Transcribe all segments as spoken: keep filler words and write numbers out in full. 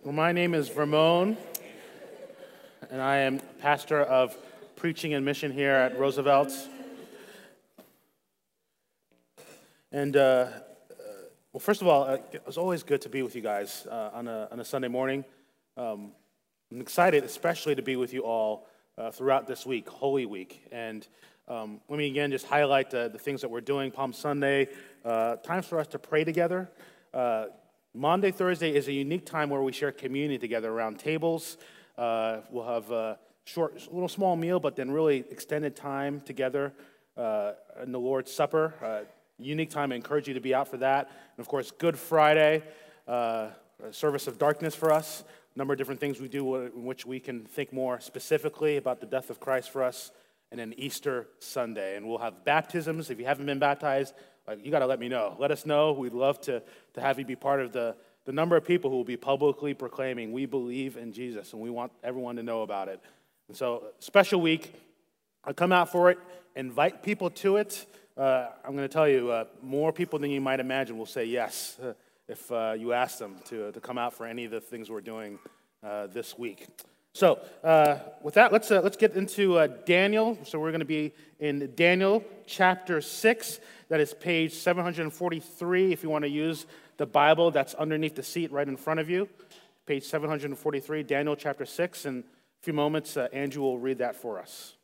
Well, my name is Ramon, and I am pastor of preaching and mission here at Roosevelt. And, uh, well, first of all, uh, it was always good to be with you guys uh, on, a, on a Sunday morning. Um, I'm excited especially to be with you all uh, throughout this week, Holy Week. And um, let me again just highlight uh, the things that we're doing. Palm Sunday, uh, times for us to pray together. Uh, Monday, Thursday is a unique time where we share community together around tables. Uh, we'll have a short, little small meal, but then really extended time together uh, in the Lord's Supper. Uh, unique time. I encourage you to be out for that. And of course, Good Friday, uh, a service of darkness for us. A number of different things we do in which we can think more specifically about the death of Christ for us. And then Easter Sunday. And we'll have baptisms. If you haven't been baptized, like, you got to let me know. Let us know. We'd love to, to have you be part of the, the number of people who will be publicly proclaiming we believe in Jesus, and we want everyone to know about it. And so, special week. I come out for it, invite people to it. Uh, I'm going to tell you, uh, more people than you might imagine will say yes uh, if uh, you ask them to, to come out for any of the things we're doing uh, this week. So, uh, with that, let's uh, let's get into uh, Daniel. So we're going to be in Daniel chapter six. That is page seven forty-three. If you want to use the Bible, that's underneath the seat right in front of you. Page seven forty-three, Daniel chapter six. In a few moments, uh, Andrew will read that for us.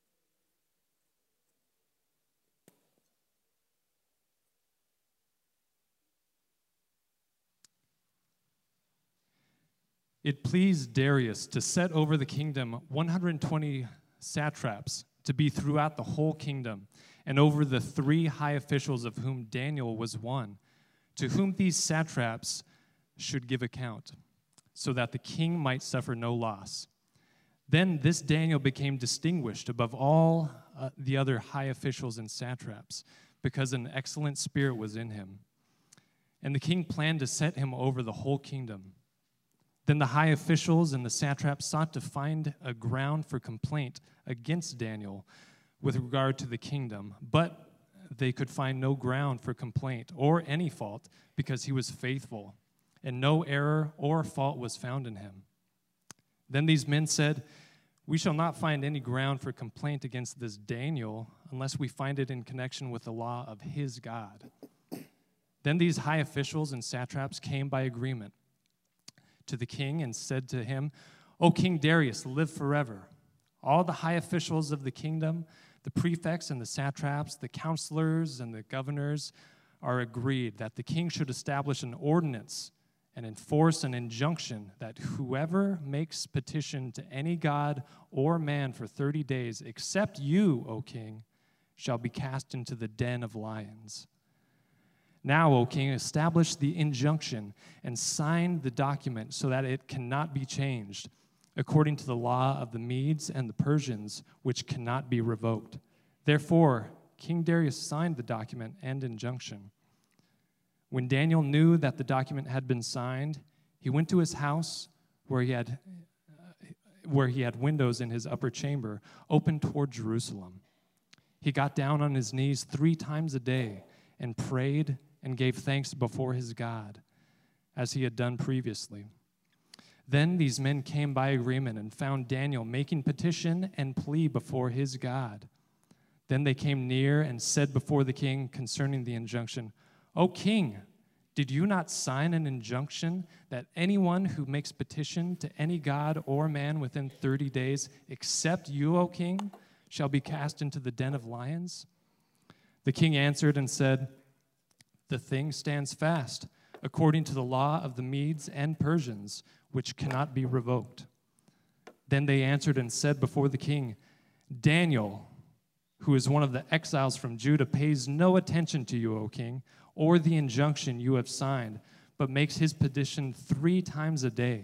It pleased Darius to set over the kingdom one hundred twenty satraps to be throughout the whole kingdom, and over the three high officials of whom Daniel was one, to whom these satraps should give account, so that the king might suffer no loss. Then this Daniel became distinguished above all uh, the other high officials and satraps, because an excellent spirit was in him. And the king planned to set him over the whole kingdom. Then the high officials and the satraps sought to find a ground for complaint against Daniel with regard to the kingdom, but they could find no ground for complaint or any fault, because he was faithful, and no error or fault was found in him. Then these men said, "We shall not find any ground for complaint against this Daniel unless we find it in connection with the law of his God." Then these high officials and satraps came by agreement to the king and said to him, "O King Darius, live forever. All the high officials of the kingdom, the prefects and the satraps, the counselors and the governors are agreed that the king should establish an ordinance and enforce an injunction that whoever makes petition to any god or man for thirty days, except you, O king, shall be cast into the den of lions. Now, O king, establish the injunction and sign the document so that it cannot be changed, according to the law of the Medes and the Persians, which cannot be revoked." Therefore, King Darius signed the document and injunction. When Daniel knew that the document had been signed, he went to his house where he had, uh, where he had windows in his upper chamber open toward Jerusalem. He got down on his knees three times a day and prayed and gave thanks before his God, as he had done previously. Then these men came by agreement and found Daniel making petition and plea before his God. Then they came near and said before the king concerning the injunction, "O king, did you not sign an injunction that anyone who makes petition to any god or man within thirty days, except you, O king, shall be cast into the den of lions?" The king answered and said, "The thing stands fast, according to the law of the Medes and Persians, which cannot be revoked." Then they answered and said before the king, "Daniel, who is one of the exiles from Judah, pays no attention to you, O king, or the injunction you have signed, but makes his petition three times a day."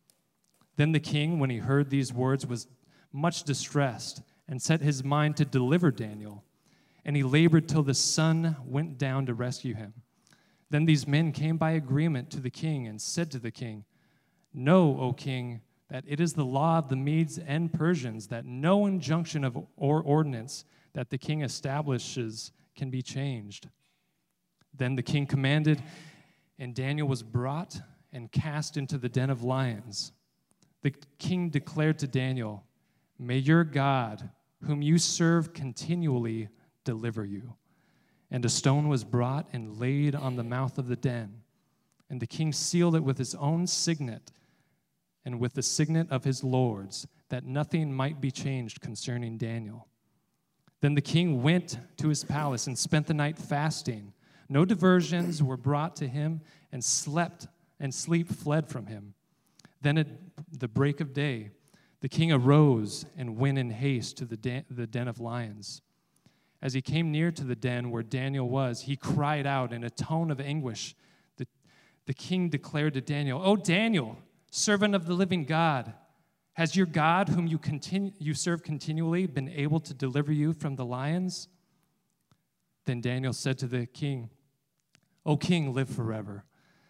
Then the king, when he heard these words, was much distressed and set his mind to deliver Daniel. And he labored till the sun went down to rescue him. Then these men came by agreement to the king and said to the king, "Know, O king, that it is the law of the Medes and Persians that no injunction of or ordinance that the king establishes can be changed." Then the king commanded, and Daniel was brought and cast into the den of lions. The king declared to Daniel, "May your God, whom you serve continually, deliver you." And a stone was brought and laid on the mouth of the den. And the king sealed it with his own signet and with the signet of his lords, that nothing might be changed concerning Daniel. Then the king went to his palace and spent the night fasting. No diversions were brought to him, and slept and sleep fled from him. Then at the break of day, the king arose and went in haste to the den, the den of lions. As he came near to the den where Daniel was, he cried out in a tone of anguish. The, the king declared to Daniel, "O Daniel, servant of the living God, has your God, whom you, continue, you serve continually, been able to deliver you from the lions?" Then Daniel said to the king, "O king, live forever.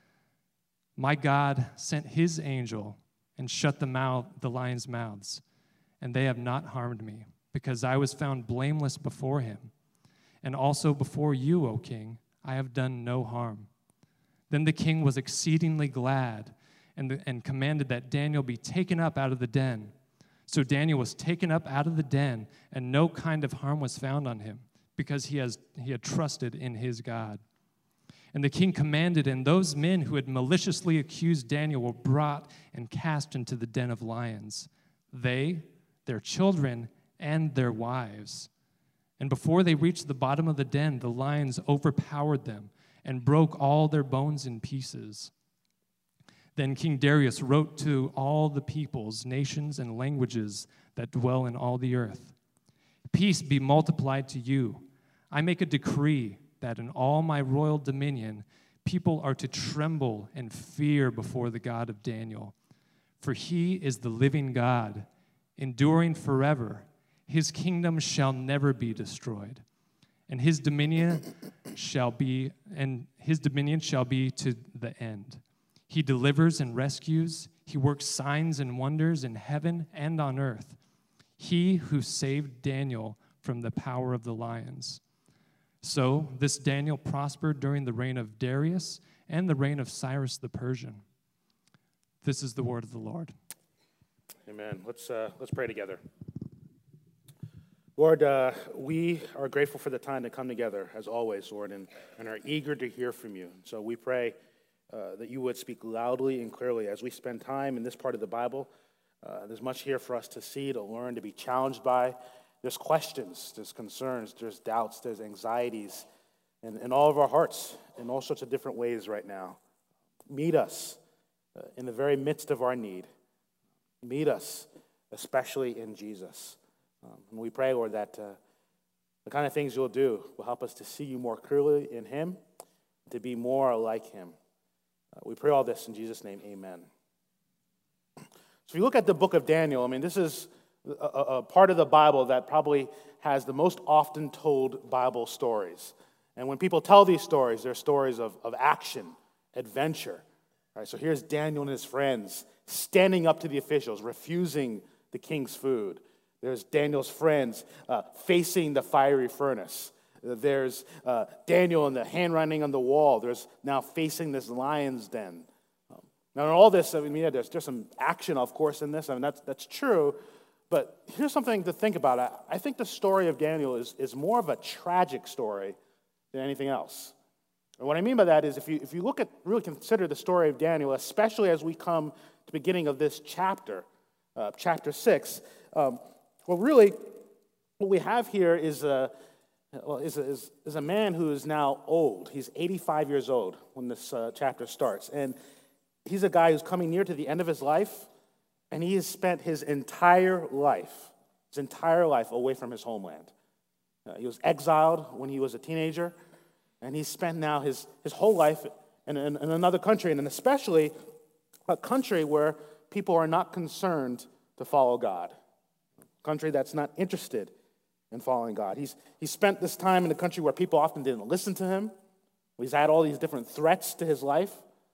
My God sent his angel and shut the, mouth, the lions' mouths, and they have not harmed me, because I was found blameless before him. And also before you, O king, I have done no harm." Then the king was exceedingly glad and, the, and commanded that Daniel be taken up out of the den. So Daniel was taken up out of the den, and no kind of harm was found on him, because he, has, he had trusted in his God. And the king commanded, and those men who had maliciously accused Daniel were brought and cast into the den of lions, they, their children, and their wives. And before they reached the bottom of the den, the lions overpowered them and broke all their bones in pieces. Then King Darius wrote to all the peoples, nations, and languages that dwell in all the earth, "Peace be multiplied to you. I make a decree that in all my royal dominion, people are to tremble and fear before the God of Daniel. For he is the living God, enduring forever. His kingdom shall never be destroyed, and his dominion shall be, and his dominion shall be to the end. He delivers and rescues. He works signs and wonders in heaven and on earth. He who saved Daniel from the power of the lions." So this Daniel prospered during the reign of Darius and the reign of Cyrus the Persian. This is the word of the Lord. Amen. Let's uh, let's pray together. Lord, uh, we are grateful for the time to come together, as always, Lord, and, and are eager to hear from you. So we pray uh, that you would speak loudly and clearly as we spend time in this part of the Bible. Uh, there's much here for us to see, to learn, to be challenged by. There's questions, there's concerns, there's doubts, there's anxieties in, in all of our hearts in all sorts of different ways right now. Meet us uh, in the very midst of our need. Meet us, especially in Jesus. Um, and we pray, Lord, that uh, the kind of things you'll do will help us to see you more clearly in him, to be more like him. Uh, we pray all this in Jesus' name, amen. So if you look at the book of Daniel, I mean, this is A, a part of the Bible that probably has the most often told Bible stories. And when people tell these stories, they're stories of, of action, adventure. Right, so here's Daniel and his friends standing up to the officials, refusing the king's food. There's Daniel's friends uh, facing the fiery furnace. There's uh, Daniel and the handwriting on the wall. There's now facing this lion's den. Um, now in all this, I mean, yeah, there's, there's some action, of course, in this. I mean, that's, that's true. But here's something to think about. I think the story of Daniel is, is more of a tragic story than anything else. And what I mean by that is if you, if you look at, really consider the story of Daniel, especially as we come to the beginning of this chapter, uh, chapter six, um, well, really, what we have here is a, well, is, a, is, is a man who is now old. He's eighty-five years old when this uh, chapter starts. And he's a guy who's coming near to the end of his life. And he has spent his entire life, his entire life away from his homeland. Uh, he was exiled when he was a teenager, and he's spent now his, his whole life in, in, in another country, and especially a country where people are not concerned to follow God, a country that's not interested in following God. He's, he's spent this time in a country where people often didn't listen to him. He's had all these different threats to his life.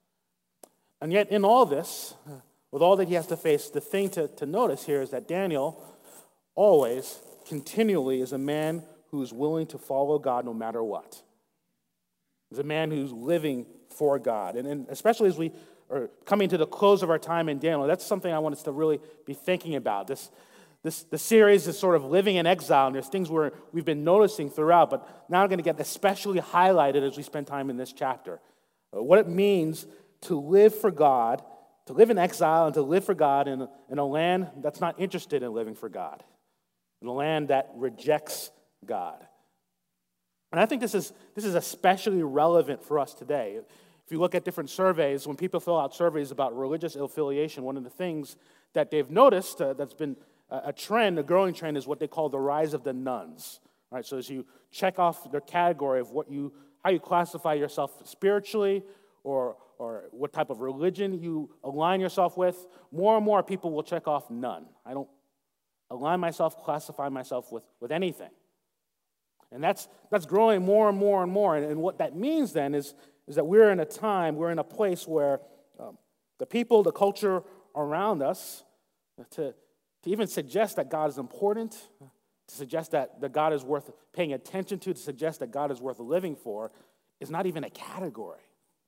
And yet in all this, with all that he has to face, the thing to, to notice here is that Daniel always, continually, is a man who's willing to follow God no matter what. He's a man who's living for God. And, and especially as we or coming to the close of our time in Daniel, that's something I want us to really be thinking about. This, this, the series is sort of living in exile, and there's things we're, we've been noticing throughout, but now I'm going to get especially highlighted as we spend time in this chapter. Uh, what it means to live for God, to live in exile and to live for God in, in a land that's not interested in living for God, in a land that rejects God. And I think this is, this is especially relevant for us today. If you look at different surveys, when people fill out surveys about religious affiliation, one of the things that they've noticed uh, that's been a, a trend, a growing trend, is what they call the rise of the nones. Right? So as you check off the category of what you, how you classify yourself spiritually, or or what type of religion you align yourself with, more and more people will check off none. I don't align myself, classify myself with, with anything. And that's that's growing more and more and more. And, and what that means then is, is that we're in a time, we're in a place where um, the people, the culture around us, to, to even suggest that God is important, to suggest that, that God is worth paying attention to, to suggest that God is worth living for, is not even a category.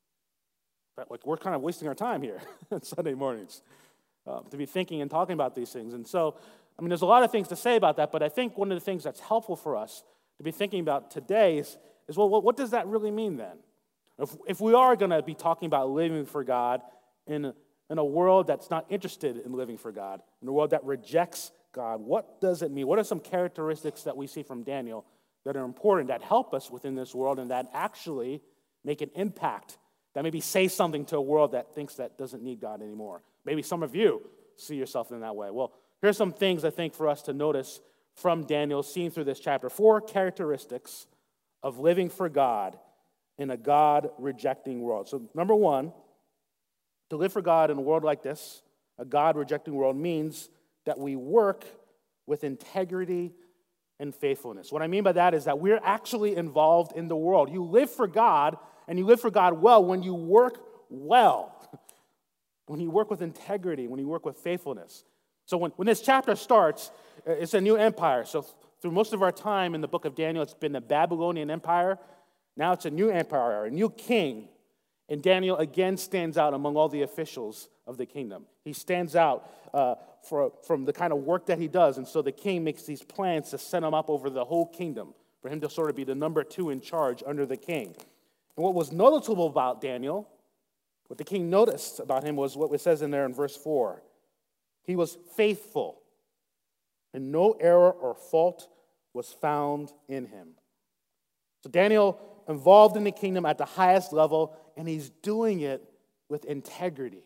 But like we're kind of wasting our time here on Sunday mornings uh, to be thinking and talking about these things. And so, I mean, there's a lot of things to say about that, but I think one of the things that's helpful for us to be thinking about today is, is well, what does that really mean then? If, if we are going to be talking about living for God in a, in a world that's not interested in living for God, in a world that rejects God, what does it mean? What are some characteristics that we see from Daniel that are important, that help us within this world and that actually make an impact, that maybe say something to a world that thinks that doesn't need God anymore? Maybe some of you see yourself in that way. Well, here's some things I think for us to notice from Daniel, seen through this chapter. Four characteristics of living for God in a God-rejecting world. So number one, to live for God in a world like this, a God-rejecting world, means that we work with integrity and faithfulness. What I mean by that is that we're actually involved in the world. You live for God, and you live for God well when you work well, when you work with integrity, when you work with faithfulness. So when, when this chapter starts, it's a new empire. So through most of our time in the book of Daniel, it's been the Babylonian Empire. Now it's a new empire, a new king. And Daniel again stands out among all the officials of the kingdom. He stands out uh, for, from the kind of work that he does. And so the king makes these plans to set him up over the whole kingdom, for him to sort of be the number two in charge under the king. And what was noticeable about Daniel, what the king noticed about him, was what it says in there in verse four. He was faithful, and no error or fault was found in him. So Daniel, involved in the kingdom at the highest level, and he's doing it with integrity.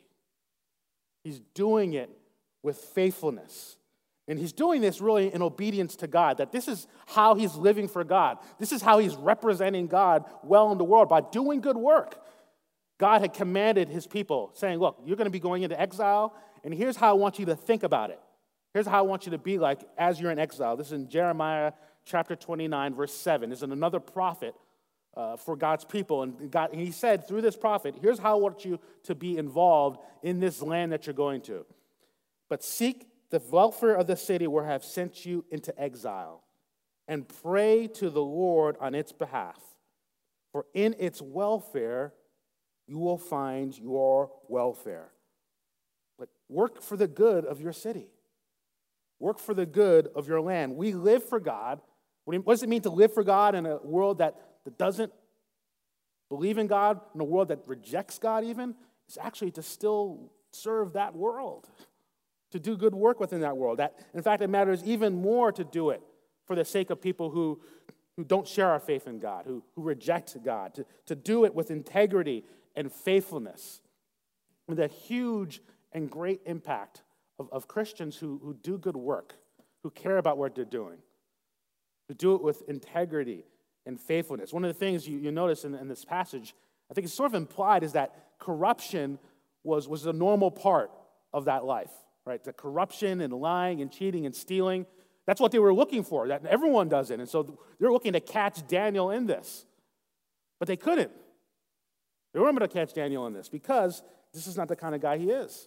He's doing it with faithfulness. And he's doing this really in obedience to God, that this is how he's living for God. This is how he's representing God well in the world, by doing good work. God had commanded his people, saying, look, you're going to be going into exile, and here's how I want you to think about it. Here's how I want you to be like as you're in exile. This is in Jeremiah chapter twenty-nine, verse seven. This is another prophet uh, for God's people. And, God, and he said through this prophet, here's how I want you to be involved in this land that you're going to. But seek the welfare of the city where I have sent you into exile, and pray to the Lord on its behalf. For in its welfare you will find your welfare. But work for the good of your city. Work for the good of your land. We live for God. What does it mean to live for God in a world that, that doesn't believe in God, in a world that rejects God even? It's actually to still serve that world, to do good work within that world. That, in fact, it matters even more to do it for the sake of people who, who don't share our faith in God, who, who reject God, to, to do it with integrity and faithfulness, with a huge and great impact of, of Christians who, who do good work, who care about what they're doing, who do it with integrity and faithfulness. One of the things you, you notice in, in this passage, I think it's sort of implied, is that corruption was, was a normal part of that life, right? The corruption and lying and cheating and stealing, that's what they were looking for. That everyone does it. And so they're looking to catch Daniel in this. But they couldn't. They weren't able to catch Daniel in this because this is not the kind of guy he is.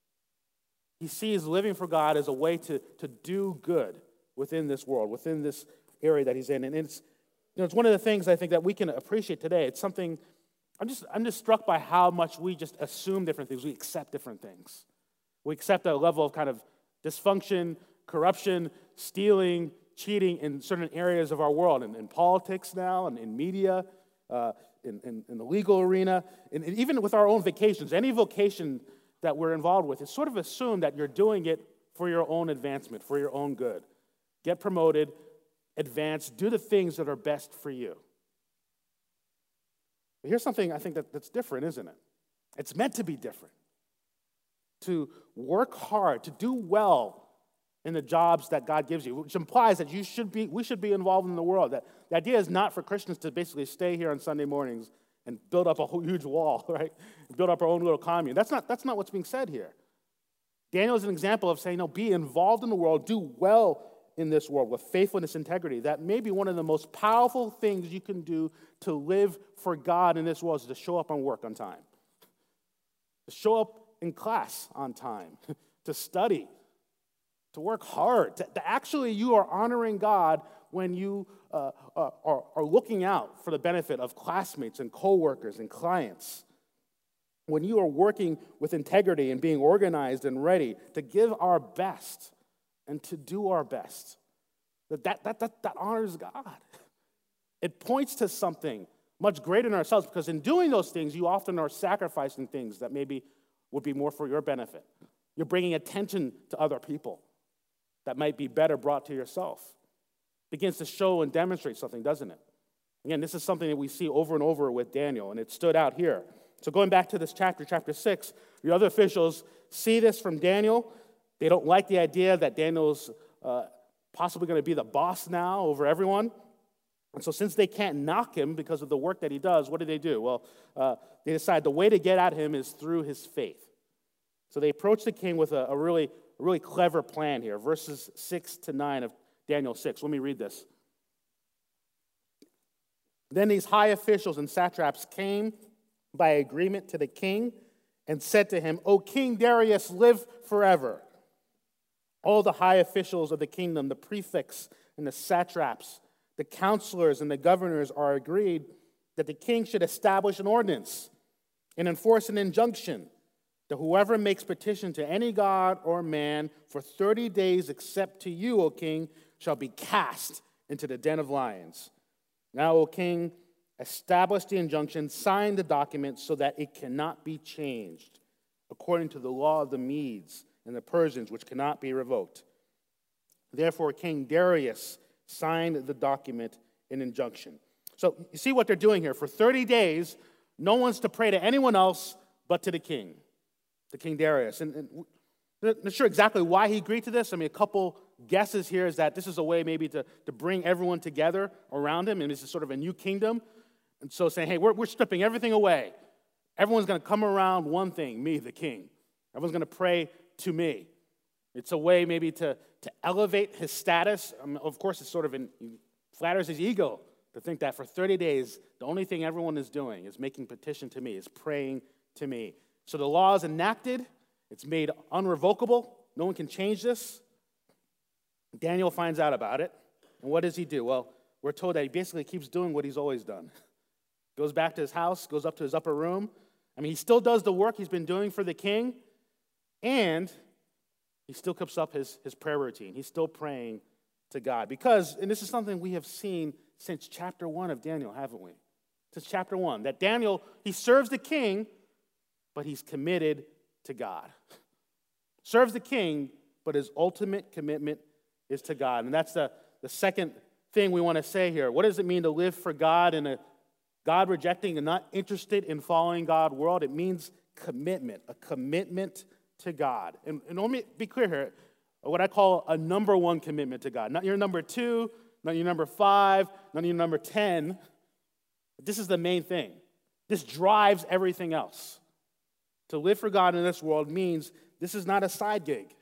He sees living for God as a way to, to do good within this world, within this area that he's in. And it's, you know, it's one of the things I think that we can appreciate today. It's something I'm just, I'm just struck by how much we just assume different things. We accept different things. We accept a level of kind of dysfunction, corruption, stealing, cheating in certain areas of our world, in, in politics now, and in media, uh, in, in, in the legal arena, and, and even with our own vocations. Any vocation that we're involved with, it's sort of assumed that you're doing it for your own advancement, for your own good. Get promoted, advance, do the things that are best for you. But here's something I think that, that's different, isn't it? It's meant to be different. To work hard, to do well in the jobs that God gives you, which implies that you should be, we should be involved in the world. That the idea is not for Christians to basically stay here on Sunday mornings and build up a whole huge wall, right? Build up our own little commune. That's not, that's not what's being said here. Daniel is an example of saying, no, be involved in the world, do well in this world with faithfulness, integrity. That may be one of the most powerful things you can do to live for God in this world is to show up on work on time, to show up in class on time, to study, to work hard. To, to actually, you are honoring God when you uh, are, are looking out for the benefit of classmates and coworkers and clients. When you are working with integrity and being organized and ready to give our best and to do our best, that, that, that, that, that honors God. It points to something much greater in ourselves, because in doing those things, you often are sacrificing things that maybe would be more for your benefit. You're bringing attention to other people that might be better brought to yourself. It begins to show and demonstrate something, doesn't it? Again, this is something that we see over and over with Daniel, and it stood out here. So going back to this chapter, chapter six, the other officials see this from Daniel. They don't like the idea that Daniel's uh, possibly going to be the boss now over everyone. And so since they can't knock him because of the work that he does, what do they do? Well, uh, they decide the way to get at him is through his faith. So they approach the king with a, a really, a really clever plan here. Verses six to nine of Daniel six. Let me read this. Then these high officials and satraps came by agreement to the king and said to him, O King Darius, live forever. All the high officials of the kingdom, the prefects and the satraps, the counselors and the governors are agreed that the king should establish an ordinance and enforce an injunction that whoever makes petition to any god or man for thirty days except to you, O king, shall be cast into the den of lions. Now, O king, establish the injunction, sign the document so that it cannot be changed, according to the law of the Medes and the Persians, which cannot be revoked. Therefore, King Darius signed the document in injunction. So you see what they're doing here. For thirty days, no one's to pray to anyone else but to the king, to King Darius. And, and I'm not sure exactly why he agreed to this. I mean, a couple guesses here is that this is a way maybe to, to bring everyone together around him, and this is sort of a new kingdom. And so saying, hey, we're, we're stripping everything away. Everyone's going to come around one thing, me, the king. Everyone's going to pray to me. It's a way maybe to, to elevate his status. I mean, of course, it's sort of in, flatters his ego to think that for thirty days, the only thing everyone is doing is making petition to me, is praying to me. So the law is enacted. It's made unrevocable. No one can change this. Daniel finds out about it. And what does he do? Well, we're told that he basically keeps doing what he's always done. Goes back to his house, goes up to his upper room. I mean, he still does the work he's been doing for the king, and he still keeps up his, his prayer routine. He's still praying to God. Because, and this is something we have seen since chapter one of Daniel, haven't we? Since chapter one, that Daniel, he serves the king, but he's committed to God. Serves the king, but his ultimate commitment is to God. And that's the, the second thing we want to say here. What does it mean to live for God in a God-rejecting and not interested in following God world? It means commitment, a commitment to God. And, and let me be clear here, what I call a number one commitment to God. Not your number two, not your number five, not your number ten. This is the main thing. This drives everything else. To live for God in this world means this is not a side gig.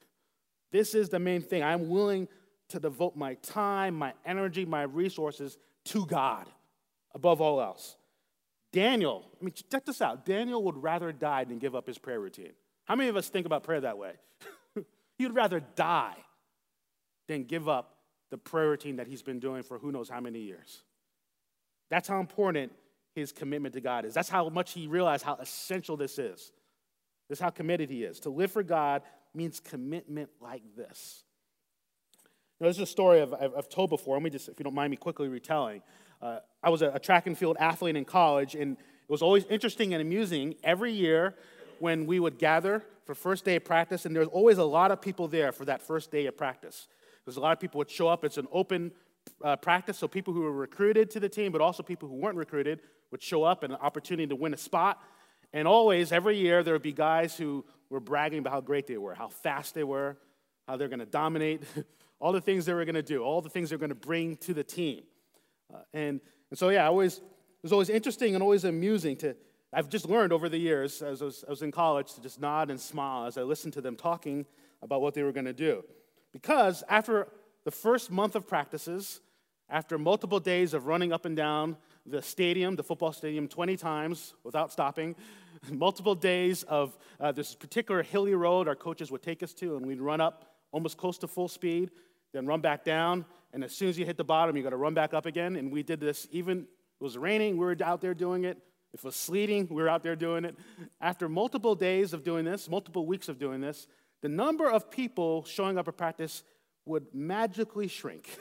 This is the main thing. I'm willing to devote my time, my energy, my resources to God above all else. Daniel, I mean, check this out. Daniel would rather die than give up his prayer routine. How many of us think about prayer that way? He would rather die than give up the prayer routine that he's been doing for who knows how many years. That's how important his commitment to God is. That's how much he realized how essential this is. This is how committed he is. To live for God means commitment like this. Now, this is a story I've, I've, I've told before. Let me just, if you don't mind me quickly retelling. Uh, I was a, a track and field athlete in college, and it was always interesting and amusing every year when we would gather for first day of practice, and there was always a lot of people there for that first day of practice. Because a lot of people would show up. It's an open uh, practice, so people who were recruited to the team, but also people who weren't recruited would show up and an opportunity to win a spot. And always, every year, there would be guys who were bragging about how great they were, how fast they were, how they're going to dominate, all the things they were going to do, all the things they're going to bring to the team. Uh, and, and so, yeah, I always, it was always interesting and always amusing to, I've just learned over the years, as I was, I was in college, to just nod and smile as I listened to them talking about what they were going to do. Because after the first month of practices, after multiple days of running up and down the stadium, the football stadium, twenty times without stopping, multiple days of uh, this particular hilly road our coaches would take us to, and we'd run up almost close to full speed, then run back down, and as soon as you hit the bottom, you got to run back up again. And we did this even, it was raining, we were out there doing it. If it was sleeting, we were out there doing it. After multiple days of doing this, multiple weeks of doing this, the number of people showing up at practice would magically shrink.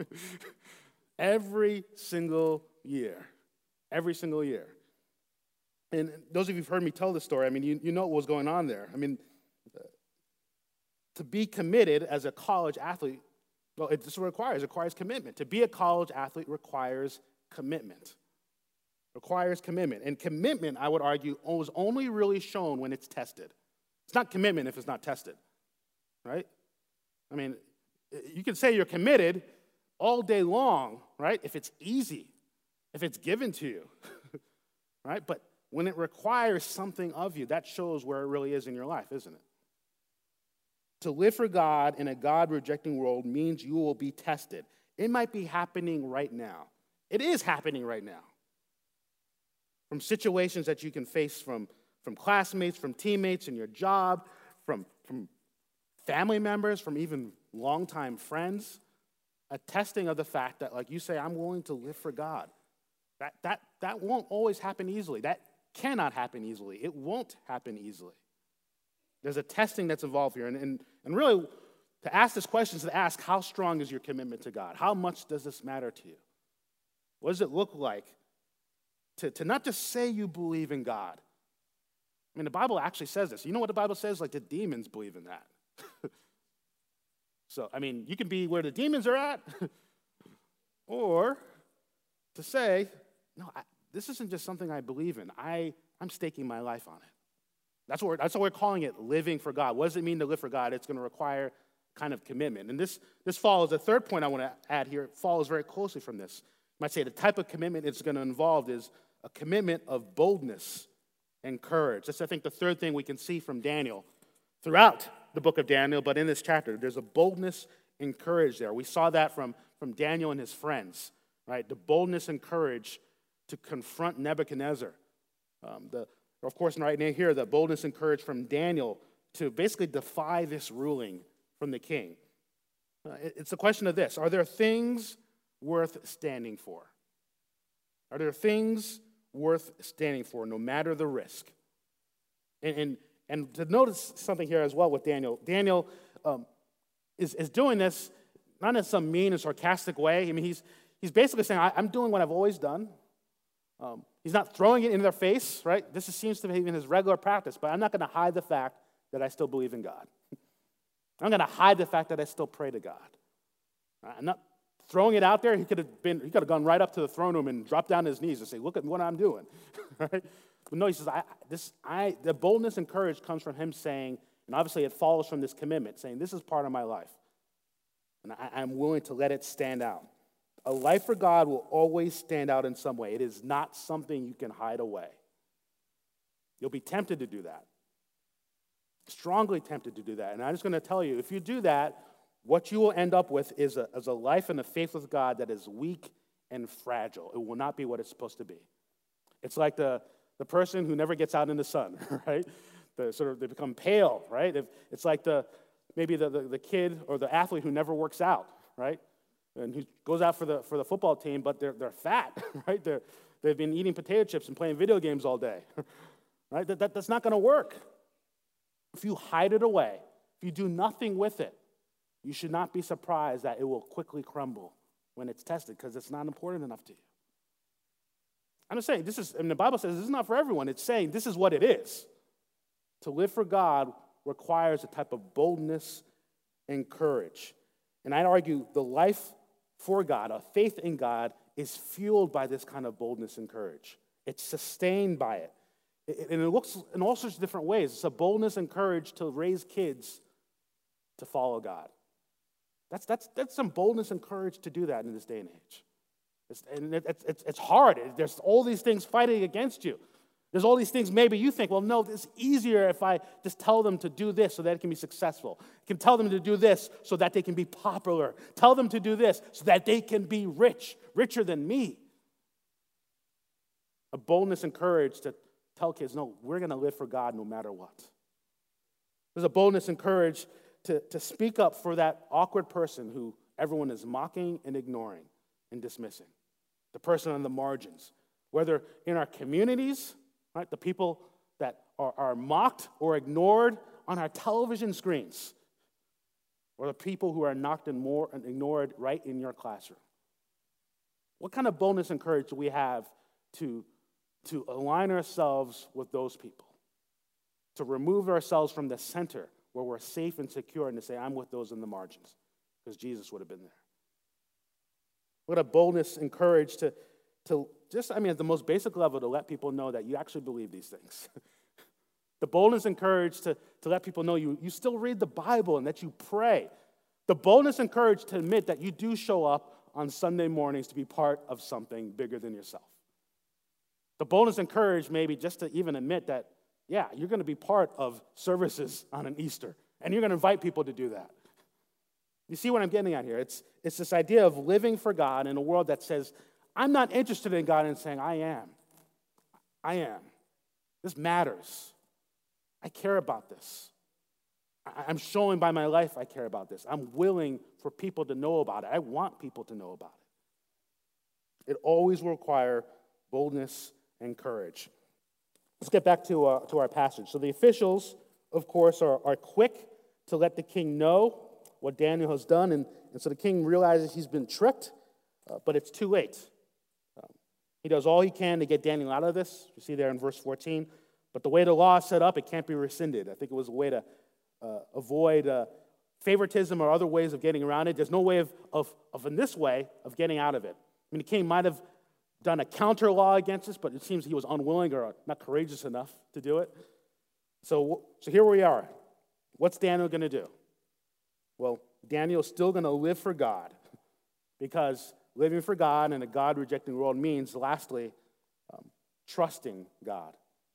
Every single year. Every single year. And those of you who've heard me tell this story, I mean, you, you know what was going on there. I mean, uh, to be committed as a college athlete, well, it just requires, it requires commitment. To be a college athlete requires commitment. Requires commitment. And commitment, I would argue, is only really shown when it's tested. It's not commitment if it's not tested, right? I mean, you can say you're committed all day long, right, if it's easy, if it's given to you, right? But when it requires something of you, that shows where it really is in your life, isn't it? To live for God in a God-rejecting world means you will be tested. It might be happening right now. It is happening right now. From situations that you can face from, from classmates, from teammates in your job, from, from family members, from even longtime friends, a testing of the fact that, like you say, I'm willing to live for God. That, that, that won't always happen easily. That cannot happen easily. It won't happen easily. There's a testing that's involved here. And, and, and really, to ask this question is to ask, how strong is your commitment to God? How much does this matter to you? What does it look like to, to not just say you believe in God? I mean, the Bible actually says this. You know what the Bible says? Like the demons believe in that. So, I mean, you can be where the demons are at, or to say, no, I, this isn't just something I believe in. I, I'm staking my life on it. That's what, we're, that's what we're calling it, living for God. What does it mean to live for God? It's going to require kind of commitment. And this, this follows, the third point I want to add here, follows very closely from this. You might say the type of commitment it's going to involve is a commitment of boldness and courage. That's, I think, the third thing we can see from Daniel throughout the book of Daniel, but in this chapter, there's a boldness and courage there. We saw that from, from Daniel and his friends, right? The boldness and courage to confront Nebuchadnezzar. Um, the, of course, right now here, the boldness and courage from Daniel to basically defy this ruling from the king. Uh, it, it's a question of this. Are there things worth standing for? Are there things worth standing for, no matter the risk? And, and And to notice something here as well with Daniel, Daniel um, is, is doing this not in some mean and sarcastic way. I mean, he's, he's basically saying, I, I'm doing what I've always done. Um, he's not throwing it in their face, right? This is, seems to be in his regular practice, but I'm not going to hide the fact that I still believe in God. I'm going to hide the fact that I still pray to God. I'm not throwing it out there. He could have been, he could have gone right up to the throne room and dropped down his knees and say, look at what I'm doing, right? But no, he says, I, this, I, the boldness and courage comes from him saying, and obviously it follows from this commitment, saying, this is part of my life, and I, I'm willing to let it stand out. A life for God will always stand out in some way. It is not something you can hide away. You'll be tempted to do that, strongly tempted to do that. And I'm just going to tell you, if you do that, what you will end up with is a, is a life and a faith with God that is weak and fragile. It will not be what it's supposed to be. It's like the The person who never gets out in the sun, right? The sort of they become pale, right? It's like the maybe the, the, the kid or the athlete who never works out, right? And who goes out for the for the football team, but they're they're fat, right? They're they've been eating potato chips and playing video games all day. Right? That, that, that's not going to work. If you hide it away, if you do nothing with it, you should not be surprised that it will quickly crumble when it's tested because it's not important enough to you. I'm just saying, this is, and the Bible says this is not for everyone. It's saying this is what it is. To live for God requires a type of boldness and courage. And I'd argue the life for God, a faith in God, is fueled by this kind of boldness and courage. It's sustained by it. And it looks in all sorts of different ways. It's a boldness and courage to raise kids to follow God. That's, that's, that's some boldness and courage to do that in this day and age. It's, and it, it's, it's hard. There's all these things fighting against you. There's all these things maybe you think, well, no, it's easier if I just tell them to do this so that it can be successful. I can tell them to do this so that they can be popular. Tell them to do this so that they can be rich, richer than me. A boldness and courage to tell kids, no, we're going to live for God no matter what. There's a boldness and courage to, to speak up for that awkward person who everyone is mocking and ignoring and dismissing. The person on the margins. Whether in our communities, right, the people that are, are mocked or ignored on our television screens, or the people who are knocked and, more, and ignored right in your classroom. What kind of boldness and courage do we have to to align ourselves with those people, to remove ourselves from the center where we're safe and secure and to say, I'm with those in the margins, because Jesus would have been there. What a boldness and courage to, to just, I mean, at the most basic level, to let people know that you actually believe these things. The boldness and courage to, to let people know you, you still read the Bible and that you pray. The boldness and courage to admit that you do show up on Sunday mornings to be part of something bigger than yourself. The boldness and courage maybe just to even admit that, yeah, you're going to be part of services on an Easter, and you're going to invite people to do that. You see what I'm getting at here? It's, it's this idea of living for God in a world that says, I'm not interested in God, and saying, I am. I am. This matters. I care about this. I, I'm showing by my life I care about this. I'm willing for people to know about it. I want people to know about it. It always will require boldness and courage. Let's get back to, uh, to our passage. So the officials, of course, are, are quick to let the king know what Daniel has done, and, and so the king realizes he's been tricked, uh, but it's too late. Um, he does all he can to get Daniel out of this. You see there in verse fourteen. But the way the law is set up, it can't be rescinded. I think it was a way to uh, avoid uh, favoritism or other ways of getting around it. There's no way of, of, of, in this way, of getting out of it. I mean, the king might have done a counter law against this, but it seems he was unwilling or not courageous enough to do it. So, so here we are. What's Daniel going to do? Well, Daniel's still going to live for God, because living for God in a God-rejecting world means, lastly, um, trusting God.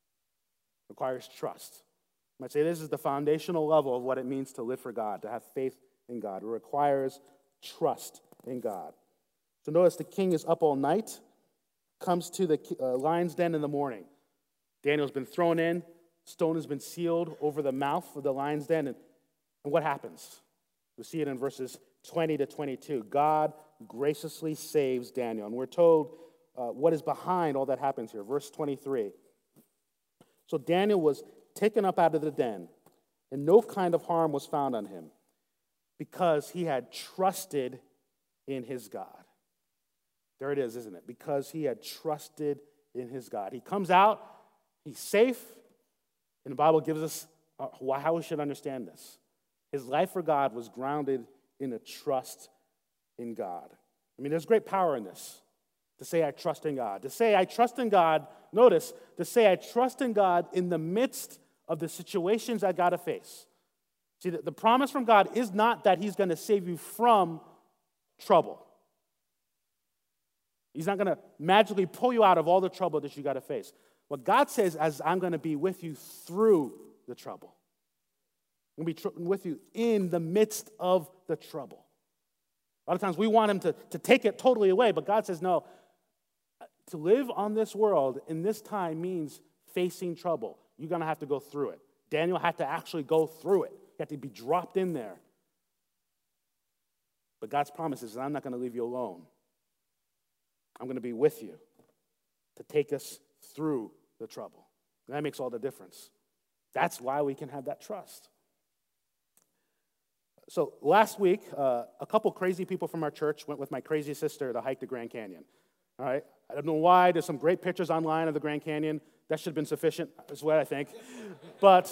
It requires trust. I might say this is the foundational level of what it means to live for God, to have faith in God. It requires trust in God. So notice the king is up all night, comes to the uh, lion's den in the morning. Daniel's been thrown in, stone has been sealed over the mouth of the lion's den, and, and what happens? We see it in verses twenty to twenty-two. God graciously saves Daniel, and we're told uh, what is behind all that happens here. Verse twenty-three. So Daniel was taken up out of the den, and no kind of harm was found on him, because he had trusted in his God. There it is, isn't it? Because he had trusted in his God. He comes out, he's safe, and the Bible gives us how we should understand this. His life for God was grounded in a trust in God. I mean, there's great power in this, to say I trust in God. To say I trust in God, notice, to say I trust in God in the midst of the situations I got to face. See, the, the promise from God is not that he's going to save you from trouble. He's not going to magically pull you out of all the trouble that you got to face. What God says is, I'm going to be with you through the trouble. I'm going to be tr- with you in the midst of the trouble. A lot of times we want him to, to take it totally away, but God says, no, to live on this world in this time means facing trouble. You're going to have to go through it. Daniel had to actually go through it. He had to be dropped in there. But God's promise is, I'm not going to leave you alone. I'm going to be with you. to take us through the trouble. And that makes all the difference. That's why we can have that trust. So last week, uh, a couple crazy people from our church went with my crazy sister to hike the Grand Canyon. All right? I don't know why. There's some great pictures online of the Grand Canyon. That should have been sufficient, is what I think. But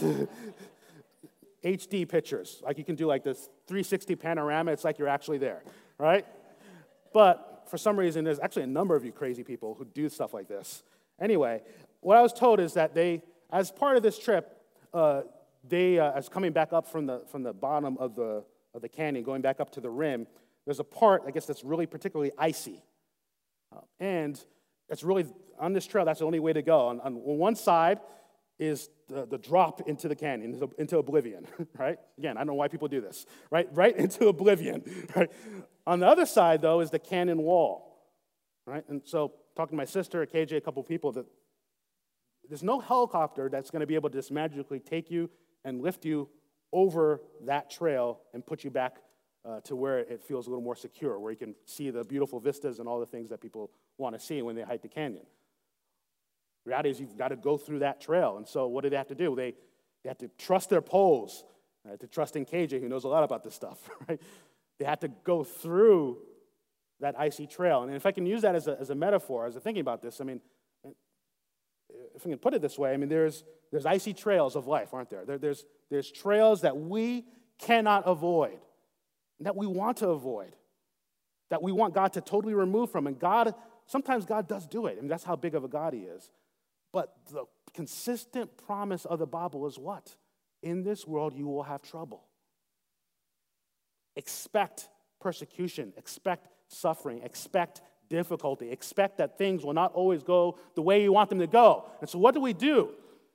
H D pictures, like you can do like this three sixty panorama. It's like you're actually there, right? But for some reason, there's actually a number of you crazy people who do stuff like this. Anyway, what I was told is that they, as part of this trip, uh, they, uh, as coming back up from the from the bottom of the of the canyon, going back up to the rim, there's a part, I guess, that's really particularly icy, uh, and it's really on this trail. That's the only way to go. On, on one side is the, the drop into the canyon, into, into oblivion. Right? Again, I don't know why people do this. Right? Right into oblivion. Right? On the other side, though, is the canyon wall. Right? And so, talking to my sister, K J, a couple people, that there's no helicopter that's going to be able to just magically take you and lift you over that trail and put you back uh, to where it feels a little more secure, where you can see the beautiful vistas and all the things that people want to see when they hike the canyon. The reality is you've got to go through that trail. And so what do they have to do? They, they have to trust their poles. They have to trust in K J, who knows a lot about this stuff. Right? They have to go through that icy trail. And if I can use that as a, as a metaphor, as I'm thinking about this, I mean, if I can put it this way, I mean, there's, there's icy trails of life, aren't there? there there's, there's trails that we cannot avoid, that we want to avoid, that we want God to totally remove from. And God, sometimes God does do it. I mean, that's how big of a God he is. But the consistent promise of the Bible is what? In this world, you will have trouble. Expect persecution. Expect suffering. Expect difficulty. Expect that things will not always go the way you want them to go. And so what do we do?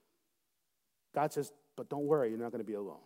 God says, but don't worry, you're not going to be alone.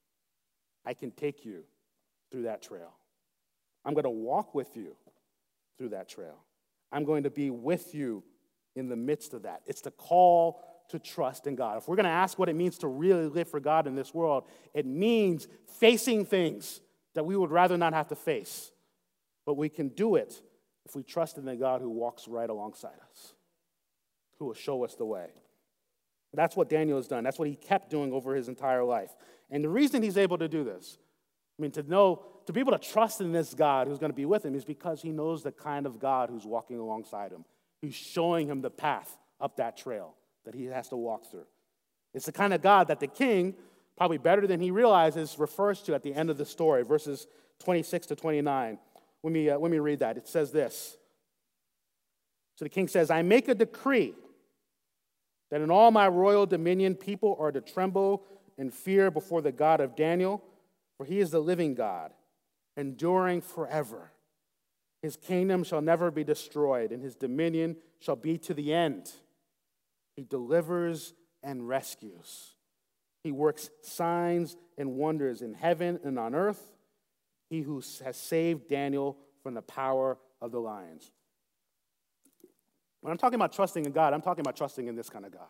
I can take you through that trail. I'm going to walk with you through that trail. I'm going to be with you in the midst of that. It's the call to trust in God. If we're going to ask what it means to really live for God in this world, it means facing things that we would rather not have to face. But we can do it if we trust in the God who walks right alongside us, who will show us the way. That's what Daniel has done. That's what he kept doing over his entire life. And the reason he's able to do this, I mean, to know, to be able to trust in this God who's going to be with him is because he knows the kind of God who's walking alongside him, who's showing him the path up that trail that he has to walk through. It's the kind of God that the king, probably better than he realizes, refers to at the end of the story, verses twenty-six to twenty-nine. Let me, uh, let me read that. It says this. So the king says, I make a decree that in all my royal dominion people are to tremble and fear before the God of Daniel, for he is the living God, enduring forever. His kingdom shall never be destroyed, and his dominion shall be to the end. He delivers and rescues. He works signs and wonders in heaven and on earth. He who has saved Daniel from the power of the lions. When I'm talking about trusting in God, I'm talking about trusting in this kind of God.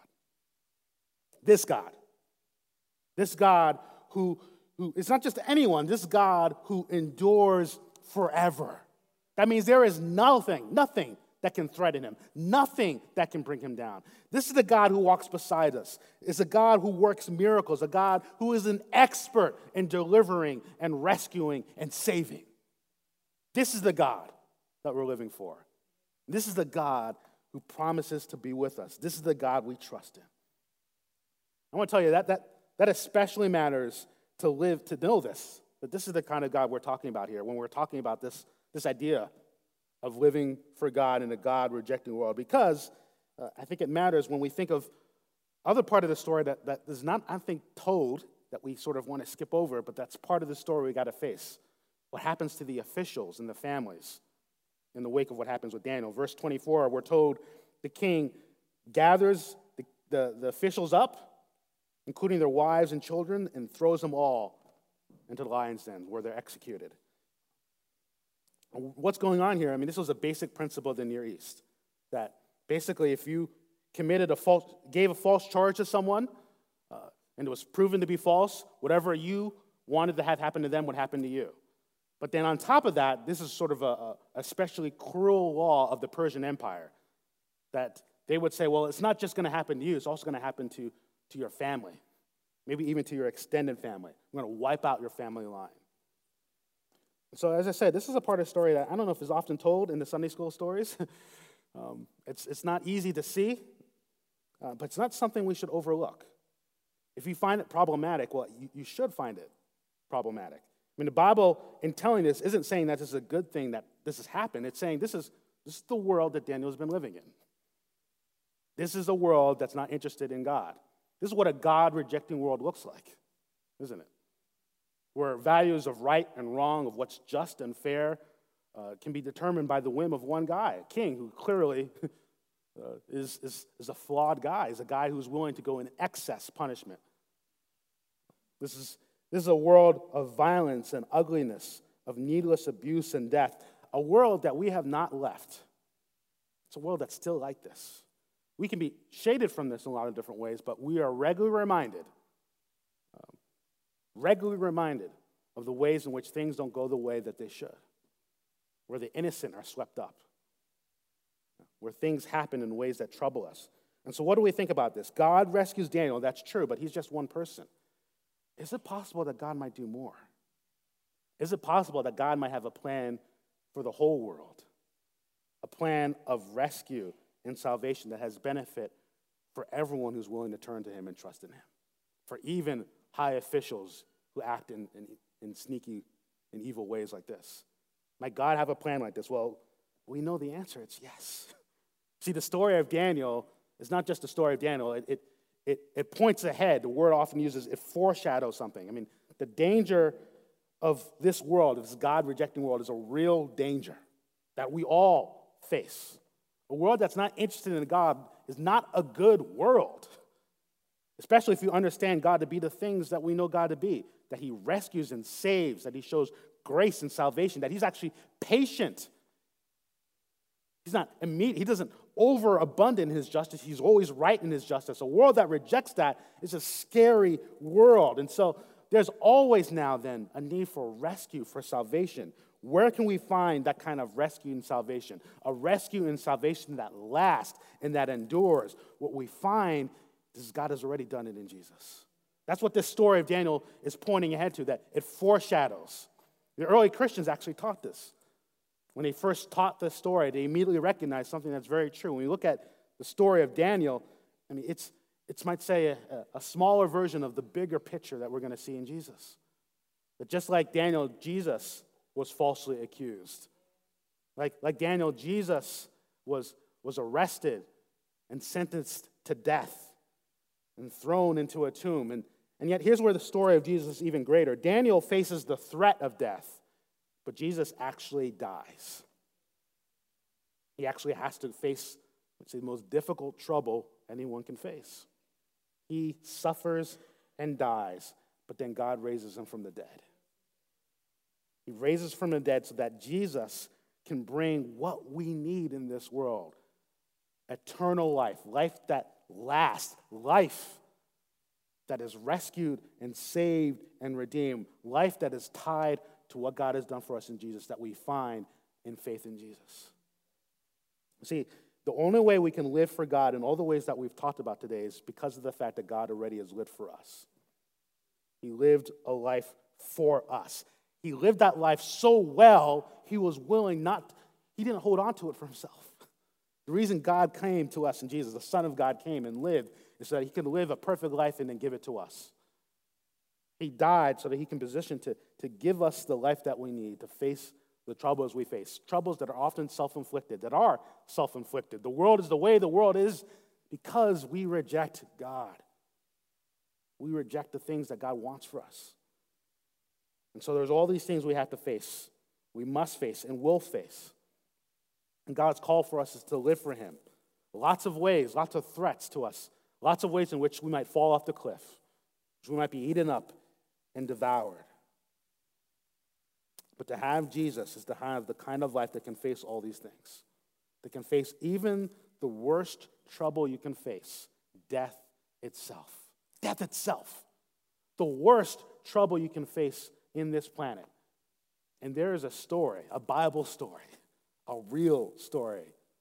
This God. This God who, who it's not just anyone, this God who endures forever. That means there is nothing, nothing that can threaten him, nothing that can bring him down. This is the God who walks beside us. It's a God who works miracles, a God who is an expert in delivering and rescuing and saving. This is the God that we're living for. This is the God who promises to be with us. This is the God we trust in. I want to tell you that that, that especially matters to live, to know this, that this is the kind of God we're talking about here when we're talking about this, this idea of living for God in a God-rejecting world, because uh, I think it matters when we think of other part of the story that, that is not, I think, told, that we sort of want to skip over, but that's part of the story we got to face. What happens to the officials and the families in the wake of what happens with Daniel. Verse twenty-four, we're told the king gathers the, the, the officials up, including their wives and children, and throws them all into the lion's den where they're executed. What's going on here? I mean, this was a basic principle of the Near East, that basically if you committed a false, gave a false charge to someone, uh, and it was proven to be false, whatever you wanted to have happen to them would happen to you. But then on top of that, this is sort of a, a especially cruel law of the Persian Empire, that they would say, well, it's not just going to happen to you, it's also going to happen to, to your family, maybe even to your extended family. I'm going to wipe out your family line. So as I said, this is a part of the story that I don't know if is often told in the Sunday school stories. um, it's, it's not easy to see, uh, but it's not something we should overlook. If you find it problematic, well, you, you should find it problematic. I mean, the Bible, in telling this, isn't saying that this is a good thing that this has happened. It's saying this is, this is the world that Daniel has been living in. This is a world that's not interested in God. This is what a God-rejecting world looks like, isn't it? Where values of right and wrong, of what's just and fair, uh, can be determined by the whim of one guy, a king who clearly uh, is, is, is a flawed guy. He's a guy who's willing to go in excess punishment. This is, this is a world of violence and ugliness, of needless abuse and death, a world that we have not left. It's a world that's still like this. We can be shaded from this in a lot of different ways, but we are regularly reminded regularly reminded of the ways in which things don't go the way that they should, where the innocent are swept up, where things happen in ways that trouble us. And so what do we think about this? God rescues Daniel, that's true, but he's just one person. Is it possible that God might do more? Is it possible that God might have a plan for the whole world, a plan of rescue and salvation that has benefit for everyone who's willing to turn to him and trust in him, for even high officials who act in, in, in sneaky and evil ways like this? Might God have a plan like this? Well, we know the answer. It's yes. See, the story of Daniel is not just the story of Daniel. It, it, it, it points ahead. The word often uses, it foreshadows something. I mean, the danger of this world, of this God-rejecting world, is a real danger that we all face. A world that's not interested in God is not a good world. Especially if you understand God to be the things that we know God to be, that he rescues and saves, that he shows grace and salvation, that he's actually patient. He's not immediate. He doesn't overabundant in his justice. He's always right in his justice. A world that rejects that is a scary world. And so there's always now then a need for rescue, for salvation. Where can we find that kind of rescue and salvation? A rescue and salvation that lasts and that endures. What we find is God has already done it in Jesus. That's what this story of Daniel is pointing ahead to, that it foreshadows. The early Christians actually taught this. When they first taught this story, they immediately recognized something that's very true. When we look at the story of Daniel, I mean, it's, it's might say, a, a smaller version of the bigger picture that we're going to see in Jesus. That just like Daniel, Jesus was falsely accused. Like, like Daniel, Jesus was, was arrested and sentenced to death and thrown into a tomb. And, and yet here's where the story of Jesus is even greater. Daniel faces the threat of death, but Jesus actually dies. He actually has to face, let's say, the most difficult trouble anyone can face. He suffers and dies, but then God raises him from the dead. He raises from the dead so that Jesus can bring what we need in this world. Eternal life, life that lasts, life that is rescued and saved and redeemed, life that is tied to what God has done for us in Jesus, that we find in faith in Jesus. See, the only way we can live for God in all the ways that we've talked about today is because of the fact that God already has lived for us. He lived a life for us. He lived that life so well, he was willing not, he didn't hold on to it for himself. The reason God came to us in Jesus, the Son of God came and lived, is so that he could live a perfect life and then give it to us. He died so that he can position to, to give us the life that we need to face the troubles we face, troubles that are often self-inflicted, that are self-inflicted. The world is the way the world is because we reject God. We reject the things that God wants for us. And so there's all these things we have to face, we must face and will face. And God's call for us is to live for him. Lots of ways, lots of threats to us, lots of ways in which we might fall off the cliff, which we might be eaten up and devoured. But to have Jesus is to have the kind of life that can face all these things, that can face even the worst trouble you can face, death itself. Death itself. The worst trouble you can face in this planet. And there is a story, a Bible story, a real story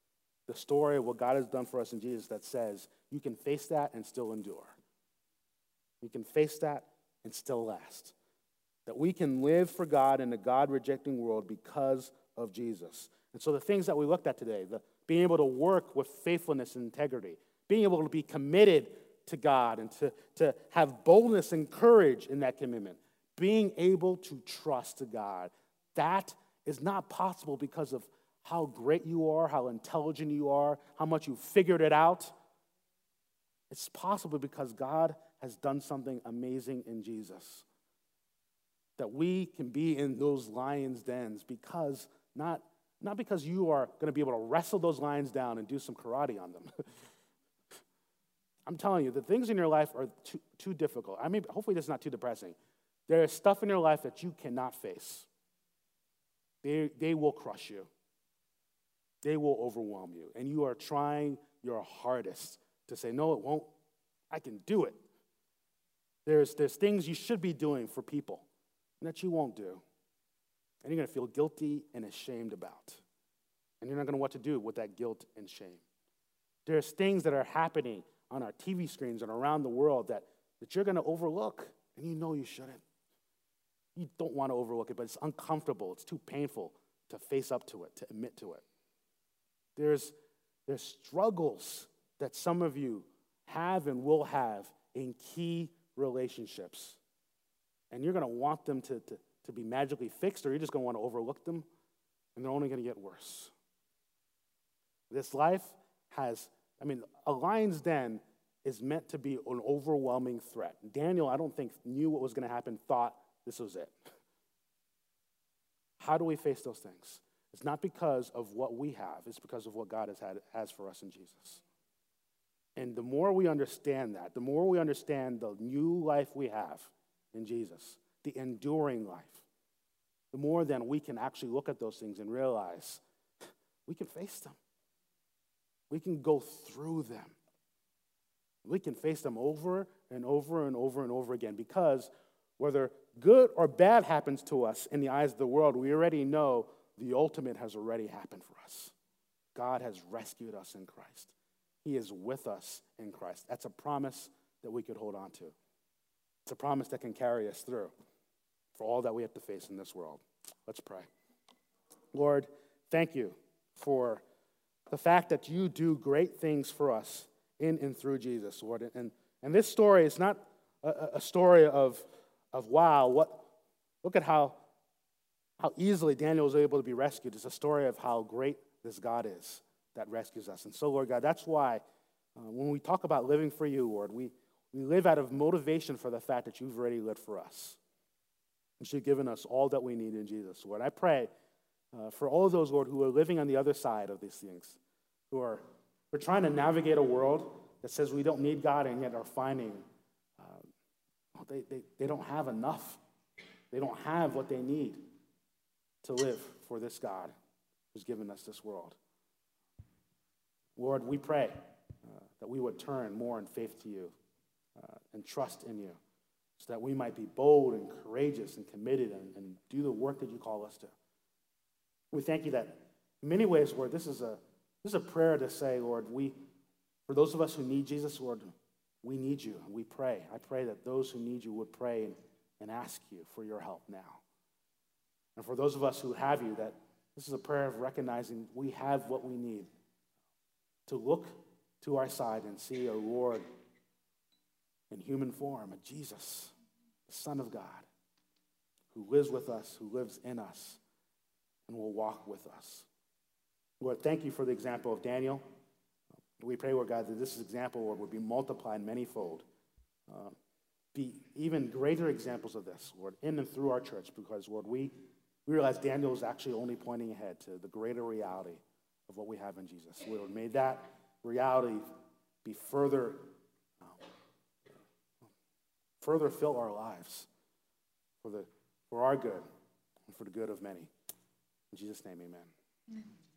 the story of what God has done for us in Jesus that says you can face that and still endure. You can face that and still last. That we can live for God in a God-rejecting world because of Jesus. And so the things that we looked at today, the being able to work with faithfulness and integrity, being able to be committed to God and to, to have boldness and courage in that commitment, being able to trust God, that is not possible because of how great you are, how intelligent you are, how much you figured it out. It's possible because God has done something amazing in Jesus. That we can be in those lions' dens because, not, not because you are going to be able to wrestle those lions down and do some karate on them. I'm telling you, the things in your life are too, too difficult. I mean, hopefully this is not too depressing. There is stuff in your life that you cannot face. They, they will crush you. They will overwhelm you. And you are trying your hardest to say, no, it won't. I can do it. There's, there's things you should be doing for people that you won't do. And you're going to feel guilty and ashamed about. And you're not going to know what to do with that guilt and shame. There's things that are happening on our T V screens and around the world that, that you're going to overlook, and you know you shouldn't. You don't want to overlook it, but it's uncomfortable. It's too painful to face up to it, to admit to it. There's, there's struggles that some of you have and will have in key relationships. And you're going to want them to, to, to be magically fixed, or you're just going to want to overlook them, and they're only going to get worse. This life has, I mean, a lion's den is meant to be an overwhelming threat. Daniel, I don't think, knew what was going to happen, thought this was it. How do we face those things? It's not because of what we have. It's because of what God has, had, has for us in Jesus. And the more we understand that, the more we understand the new life we have in Jesus, the enduring life, the more then we can actually look at those things and realize we can face them. We can go through them. We can face them over and over and over and over again because whether good or bad happens to us in the eyes of the world, we already know the ultimate has already happened for us. God has rescued us in Christ. He is with us in Christ. That's a promise that we could hold on to. It's a promise that can carry us through for all that we have to face in this world. Let's pray. Lord, thank you for the fact that you do great things for us in and through Jesus, Lord. And, and this story is not a, a story of, of wow, what, look at how, how easily Daniel was able to be rescued. It's a story of how great this God is that rescues us. And so, Lord God, that's why uh, when we talk about living for you, Lord, we, we live out of motivation for the fact that you've already lived for us. And you've given us all that we need in Jesus, Lord. I pray uh, for all of those, Lord, who are living on the other side of these things, who are we're trying to navigate a world that says we don't need God and yet are finding uh, they, they, they don't have enough. They don't have what they need to live for this God who's given us this world. Lord, we pray uh, that we would turn more in faith to you uh, and trust in you so that we might be bold and courageous and committed and, and do the work that you call us to. We thank you that in many ways, Lord, this is a this is a prayer to say, Lord, we, for those of us who need Jesus, Lord, we need you, and we pray. I pray that those who need you would pray and, and ask you for your help now. And for those of us who have you, that this is a prayer of recognizing we have what we need to look to our side and see a Lord in human form, a Jesus, the Son of God, who lives with us, who lives in us, and will walk with us. Lord, thank you for the example of Daniel. We pray, Lord God, that this example, Lord, would be multiplied manyfold. Uh, be even greater examples of this, Lord, in and through our church, because, Lord, we, we realize Daniel is actually only pointing ahead to the greater reality of what we have in Jesus. Lord, may that reality be further, uh, further fill our lives for, the, for our good and for the good of many. In Jesus' name, amen. Amen.